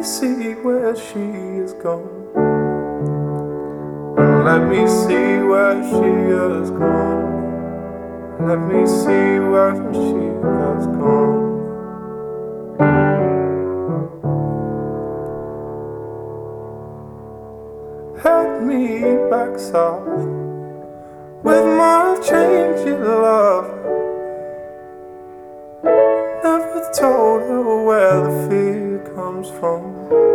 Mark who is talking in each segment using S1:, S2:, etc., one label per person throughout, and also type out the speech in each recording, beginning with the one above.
S1: see where she is gone. And let me see where she has gone. Let me see where she has gone. Head me back south with my change in love. Never told her where the fear comes from.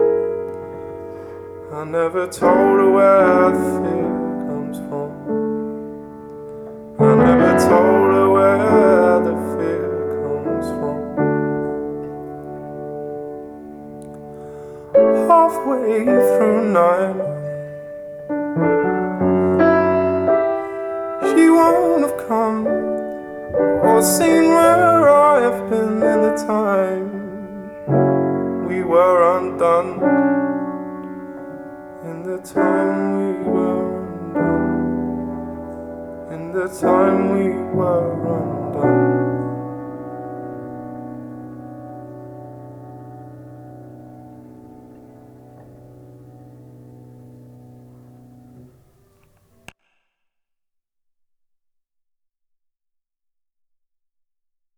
S1: I never told her where the fear comes from. I never told her where the fear comes from. Halfway through 9, she won't have come or seen where I have been in the time we were undone. In the time we were undone. In the time we were undone.